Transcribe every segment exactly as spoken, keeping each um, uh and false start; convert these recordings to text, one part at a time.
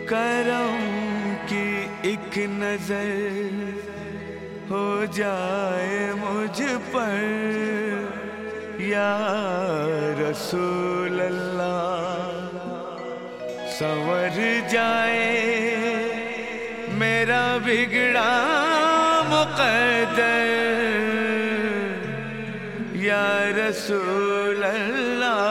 करम की एक नजर हो जाए मुझ पर या रसूल अल्लाह, संवर जाए मेरा बिगड़ा मुक़द्दर या रसूल अल्लाह,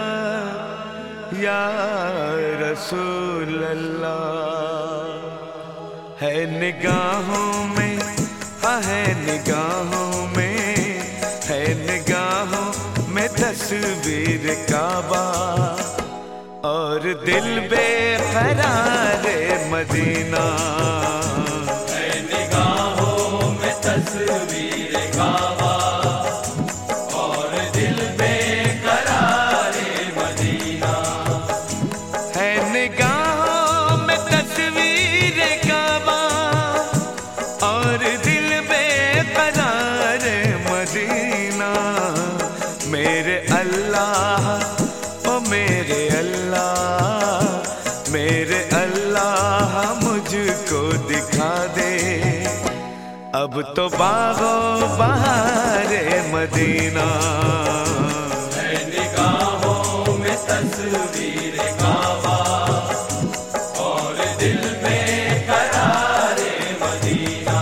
या रसूल अल्लाह। है निगाहों में, हाँ है निगाहों में, है निगाहों में तस्वीर काबा और दिल बेकरार मदीना। है निगाहों में तस्वीर काबा और दिल बेकरार मदीना। है निगाहों में तस्वीर काबा और दिल बेकरार मदीना। मेरे अल्लाह, ओ मेरे अल्लाह, मेरे अल्लाह मुझको दिखा दे अब तो बागो बहारे मदीना। है निगाहों में तस्वीर काबा और दिल बेकरार मदीना।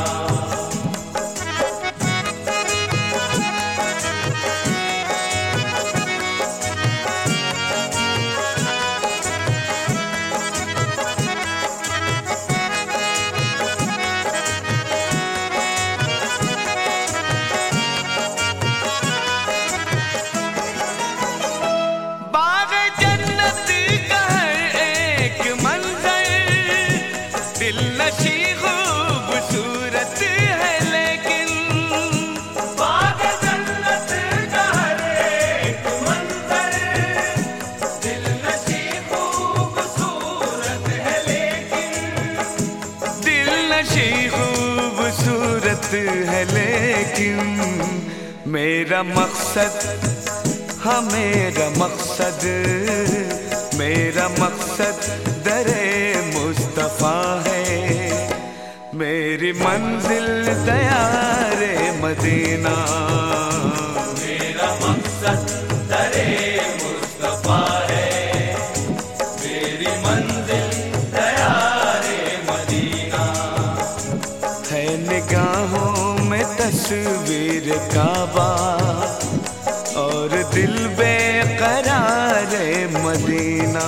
खूबसूरत है लेकिन मेरा मकसद, हाँ मेरा मकसद, मेरा मकसद दरे मुस्तफा है। मेरी मंजिल दयारे मदीना। मेरा मकसद दरे मुस्तफा है, मेरी मंजिल दयारे मदीना। है निगाहों में तस्वीर काबा और दिल बेकरार मदीना।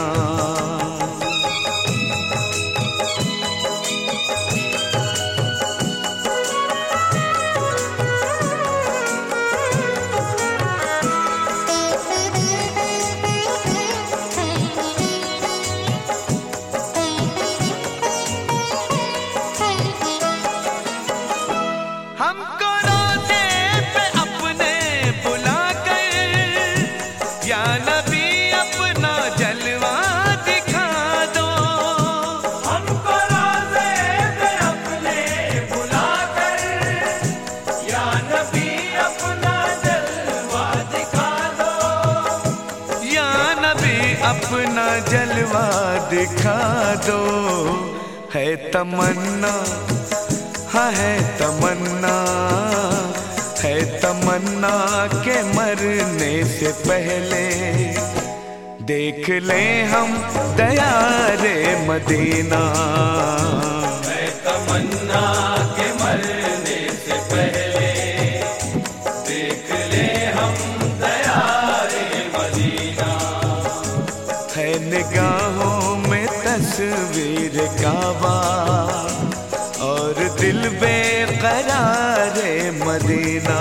हमको रोज़े पे अपने बुला कर या नबी अपना जलवा दिखा दो। हमको रोज़े पे अपने बुला कर या नबी अपना जलवा दिखा दो। या नबी अपना जलवा दिखा दो। है तमन्ना, हाँ है तमन्ना, है तमन्ना के मरने से पहले देख ले हम दयारे मदीना। है तमन्ना के मरने से पहले देख ले हम दयारे मदीना। है निगाहों में तस्वीर काबा और दिल बेकरार मदीना।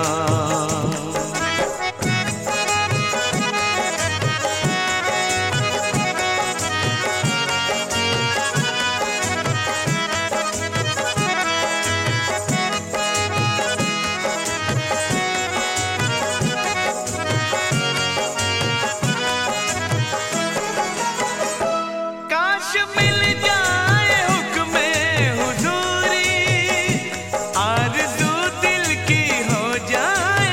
काश मिल जाए हुक्म हुजूरी, आरज़ू दिल की हो जाए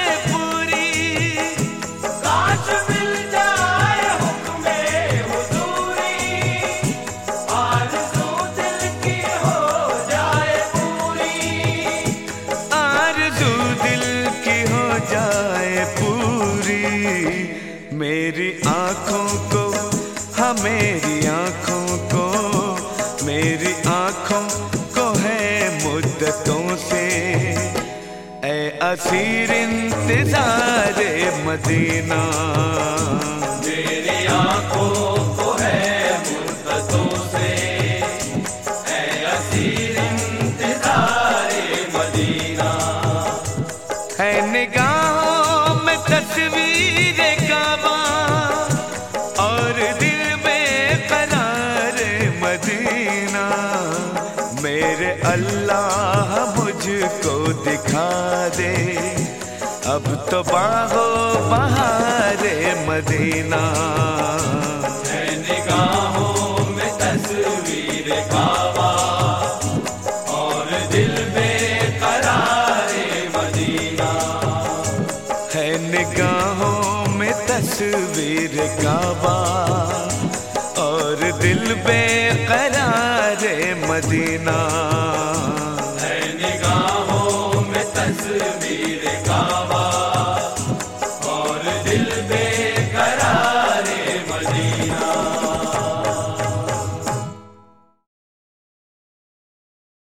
हाँ मेरी आँखों को, मेरी आँखों को है मुद्दतों से ए असीर इंतज़ारे मदीना। मेरी आँखों को है मुद्दतों से ए असीर इंतज़ारे मदीना। है निगाहों में तस्वीर काबा और दिल में करार मदीना। मेरे अल्लाह मुझको दिखा दे अब तो बाहो बहारे मदीना। है निगाहों में तस्वीर काबा और दिल में करारे मदीना। है निगाहों में तस्वीर काबा और दिल बेकरार मदीना। है निगाहों में तस्वीर काबा और दिल में